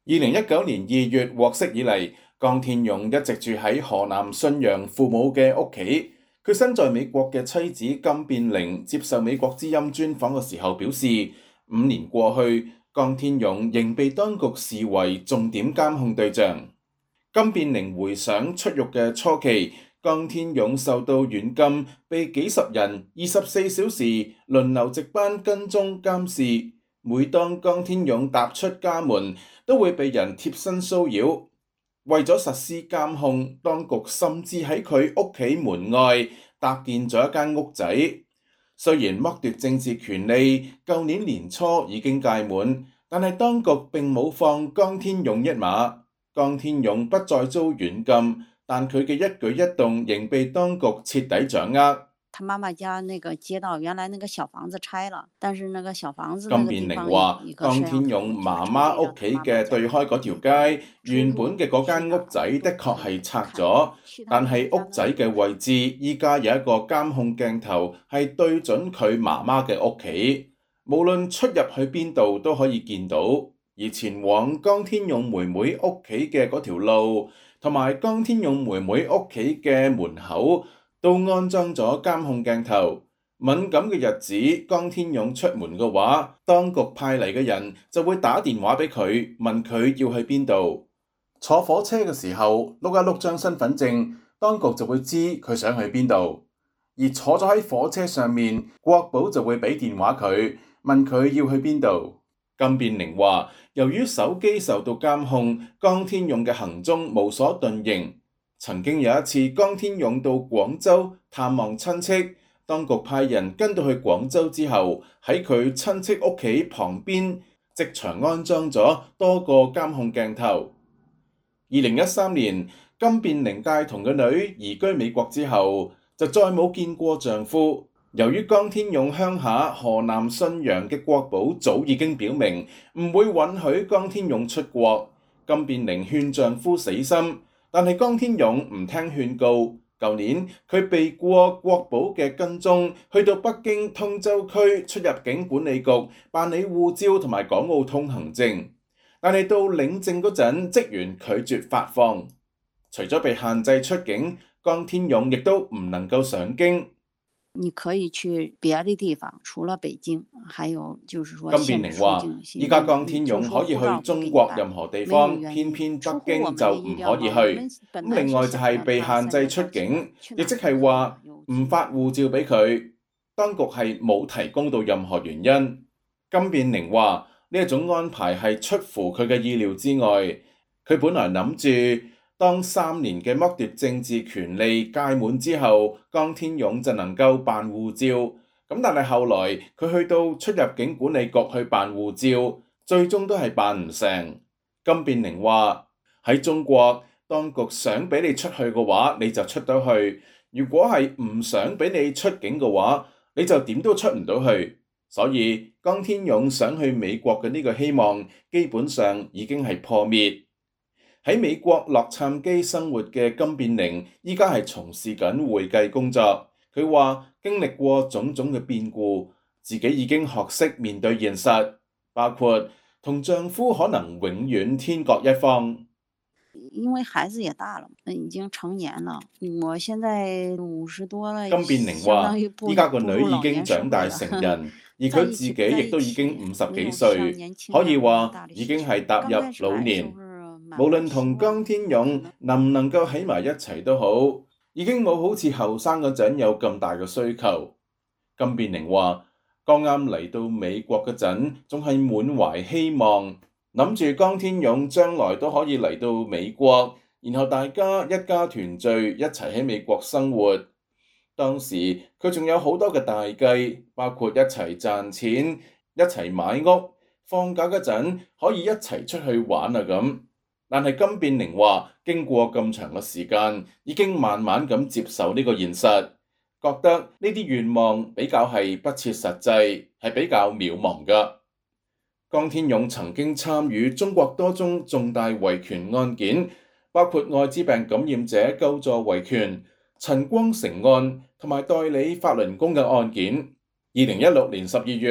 2019年2月獲釋以嚟，江天勇一直住喺河南信陽父母嘅屋企。佢身在美國嘅妻子金變玲接受美國之音專訪嘅時候表示，5年過去，江天勇仍被當局視為重點監控對象。金變玲回想出獄嘅初期，江天勇受到軟禁，被幾十人24小時輪流值班跟蹤監視。每當江天勇踏出家門，都會被人貼身騷擾。為咗實施監控，當局甚至喺佢屋企門外搭建咗一間屋仔。雖然剝奪政治權利舊年年初已經屆滿，但係當局並冇放江天勇一馬。江天勇不再遭軟禁，但佢嘅一舉一動仍被當局徹底掌握。 他媽媽家那個街道原來那個小房子拆了，但是那個小房子金變玲話，江天勇媽媽屋企嘅對開嗰條街，原本嘅嗰間屋仔的確係拆咗，但係屋仔嘅位置依家有一個監控鏡頭係對準佢媽媽嘅屋企，無論出入去邊度都可以見到。而前往江天勇妹妹屋企嘅嗰條路，同埋江天勇妹妹屋企嘅門口，都安裝咗監控鏡頭。敏感嘅日子，江天勇出門嘅話，當局派嚟嘅人就會打電話俾佢，問佢要去邊度。坐火車嘅時候，碌一碌張身份證，當局就會知佢想去邊度。而坐咗喺火車上面，國保就會俾電話佢，問佢要去邊度。金變玲話，由於手機受到監控，江天勇嘅行蹤無所遁形。曾經有一次，江天勇到廣州探望親戚，當局派人跟到去廣州之後，喺佢親戚屋企旁邊即場安裝咗多個監控鏡頭。2013年，金變玲帶同個女移居美國之後，就再冇見過丈夫。由於江天勇鄉下河南信陽嘅國保早已經表明唔會允許江天勇出國，金變玲勸丈夫死心，但係江天勇唔聽勸告。舊年佢避過國保嘅跟蹤，去到北京通州區出入境管理局辦理護照同埋港澳通行證，但係到領證嗰陣，職員拒絕發放。除咗被限制出境，江天勇亦都唔能夠上京。 你可以去別的地方，除了北京，還有就是說。 金變玲話，依家江天勇可以去中國任何地方，偏偏北京就唔可以去。另外就係被限制出境，亦即係話唔發護照俾佢，當局係冇提供到任何原因。金變玲話呢一種安排係出乎佢嘅意料之外，佢本來諗住，當3年嘅剝奪政治權利屆滿之後，江天勇就能夠辦護照。咁但係後來佢去到出入境管理局去辦護照，最終都係辦唔成。金變玲話，喺中國，當局想俾你出去嘅話，你就出到去；如果係唔想俾你出境嘅話，你就點都出唔到去。所以江天勇想去美國嘅呢個希望，基本上已經係破滅。喺美國洛杉磯生活嘅金變玲，依家係從事緊會計工作。佢話經歷過種種嘅變故，自己已經學識面對現實，包括同丈夫可能永遠天各一方。 因為孩子也大了，已經成年了。我現在50多了。 金變玲話，依家個女已經長大成人，而佢自己亦都已經50幾歲，可以話已經係踏入老年。無論同江天勇能唔能夠喺埋一齊都好，已經冇好似後生嗰陣有咁大嘅需求。金變玲話，剛啱嚟到美國嗰陣，仲係滿懷希望，諗住江天勇將來都可以嚟到美國，然後大家一家團聚，一齊喺美國生活。當時佢仲有好多嘅大計，包括一齊賺錢、一齊買屋、放假嗰陣可以一齊出去玩啊咁。但係金變玲話，經過咁長嘅時間，已經慢慢咁接受呢個現實，覺得呢啲願望比較係不切實際，係比較渺茫㗎。江天勇曾經參與中國多宗重大維權案件，包括愛滋病感染者救助維權、陳光誠案同埋代理法輪功嘅案件。2016年12月，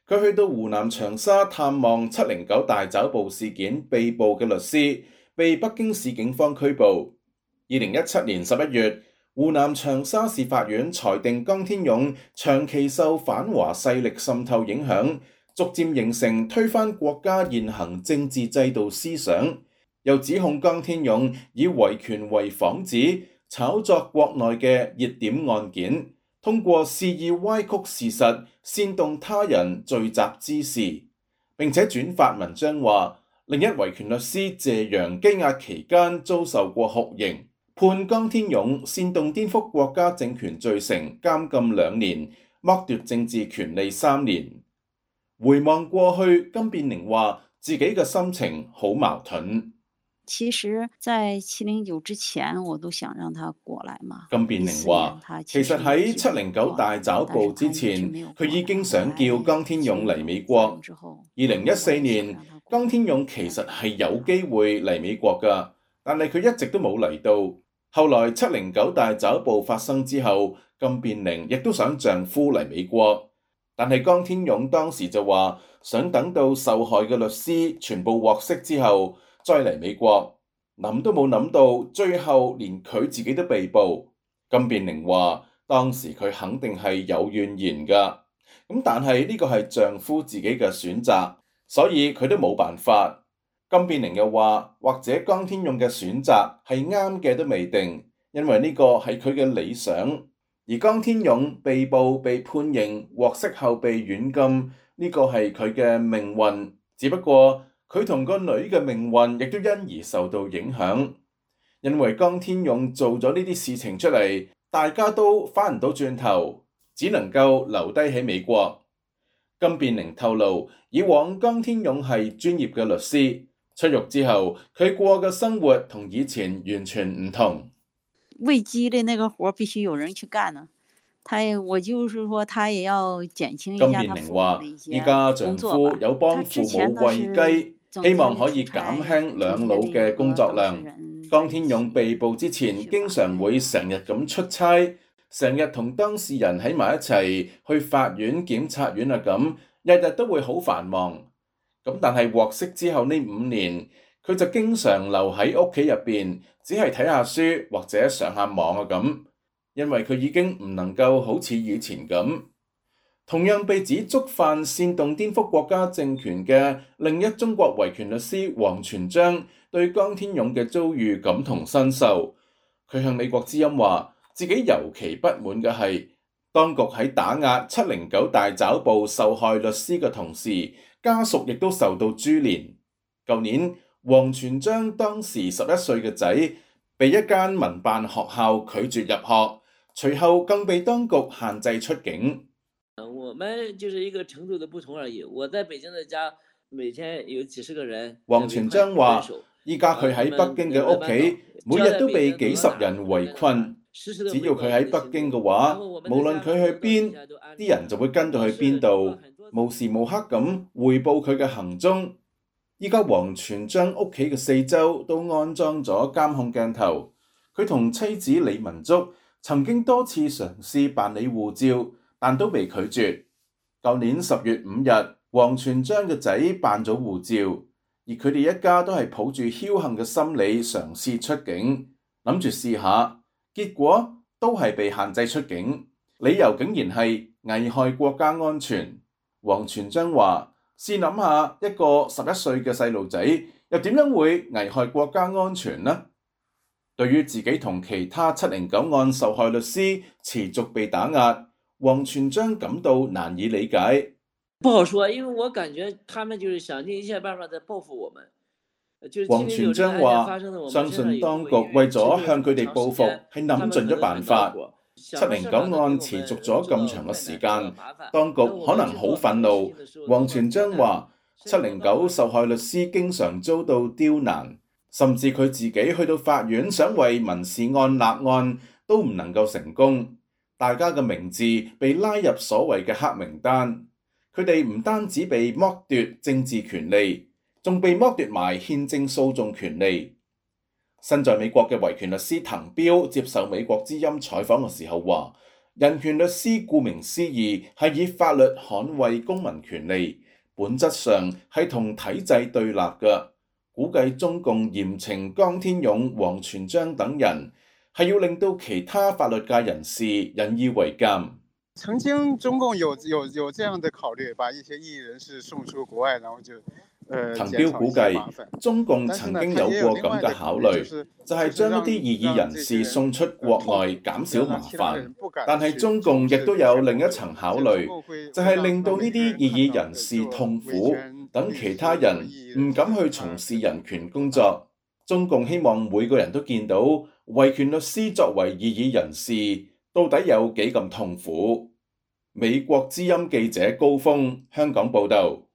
佢去到湖南長沙探望709大抓捕事件被捕嘅律師，被北京市警方拘捕。2017年11月，湖南長沙市法院裁定江天勇長期受反華勢力滲透影響，逐漸形成推翻國家現行政治制度思想，又指控江天勇以維權為幌子，炒作國內嘅熱點案件，通過肆意歪曲事實，煽動他人聚集滋事，並且轉發文章話，另一維權律師謝陽羈押期間遭受過酷刑，判江天勇煽動顛覆國家政權罪成，監禁2年，剝奪政治權利3年。回望過去，金變玲話自己嘅心情好矛盾。 其實在709之前，我都想讓他過來嘛。 金變玲話，其實喺709大抓捕之前，佢已經想叫江天勇嚟美國。2014年，江天勇其實係有機會嚟美國㗎，但係佢一直都冇嚟到。後來709大抓捕發生之後，金變玲亦都想丈夫嚟美國，但係江天勇當時就話想等到受害嘅律師全部獲釋之後再嚟美國，諗都冇諗到，最後連佢自己都被捕。金變玲話當時佢肯定係有怨言㗎，但係呢個係丈夫自己嘅選擇，所以佢都冇辦法。金變玲又話，或者江天勇嘅選擇係啱嘅都未定，因為呢個係佢嘅理想，而江天勇被捕、被判刑、獲釋後被軟禁，呢個係佢嘅命運，只不過佢同個女嘅命運亦都因而受到影響，因為江天勇做咗呢啲事情出嚟，大家都翻唔到轉頭，只能夠留低喺美國。金變玲透露，以往江天勇係專業嘅律師，出獄之後佢過嘅生活同以前完全唔同。 喂雞的那個活必須有人去幹呢。我就是說，他也要減輕一下他父母的一些工作吧。金變玲話，依家丈夫有幫父母餵雞，希望可以減輕兩老嘅工作量。江天勇被捕之前，經常會成日咁出差，成日同當事人喺埋一齊，去法院、檢察院啊咁，日日都會好繁忙。但係獲釋之後呢5年，佢就經常留喺屋企入邊，只係睇下書或者上下網啊咁，因為佢已經唔能夠好似以前咁。同樣被指觸犯煽動顛覆國家政權嘅另一中國維權律師王全璋，對江天勇嘅遭遇感同身受。佢向美國之音話，自己尤其不滿嘅係當局喺打壓709大抓捕受害律師嘅同時，家屬亦都受到株連。舊年，王全璋當時11歲嘅仔被一間民辦學校拒絕入學，隨後更被當局限制出境。 我們就是一個程度的不同而已。我在北京的家，每天有幾十個人。 王全璋話，依家佢喺北京嘅屋企，每日都被幾十人圍困。只要佢喺北京嘅話，無論佢去邊，啲人就會跟到去邊度，無時無刻咁匯報佢嘅行蹤。依家王全璋屋企嘅四周都安裝咗監控鏡頭。佢同妻子李文竹曾經多次嘗試辦理護照，但都被拒絕。舊年10月5日，王全璋嘅仔辦咗護照，而佢哋一家都係抱住僥倖嘅心理嘗試出境，諗住試下，結果都係被限制出境，理由竟然係危害國家安全。王全璋話，試諗下，一個11歲嘅細路仔又點樣會危害國家安全呢？對於自己同其他709案受害律師持續被打壓，王全璋感到難以理解。 不好說，因為我感覺他們就是想盡一切辦法在報復我們。 王全璋話，相信當局為咗向佢哋報復，係諗盡咗辦法。709案持續咗咁長嘅時間，當局可能好憤怒。王全璋話，709受害律師經常遭到刁難，甚至佢自己去到法院想為民事案立案都唔能夠成功。大家嘅名字被拉入所謂嘅黑名單，佢哋唔單止被剝奪政治權利，仲被剝奪埋憲政訴訟權利。身在美國嘅維權律師滕彪接受美國之音採訪嘅時候話， 人權律師顧名思義係以法律捍衛公民權利，本質上係同體制對立嘅。估計中共嚴懲江天勇、王全璋等人，係要令到其他法律界人士引以為鑑。 曾經中共有這樣的考慮，把一些異議人士送出國外，然後就滕彪估計，中共曾經有過咁嘅考慮，就係將一啲異議人士送出國外，減少麻煩。但係中共亦都有另一層考慮，就係令到呢啲異議人士痛苦，等其他人唔敢去從事人權工作。中共希望每個人都見到維權律師作為異議人士到底有幾咁痛苦。美國之音記者高峰香港報導。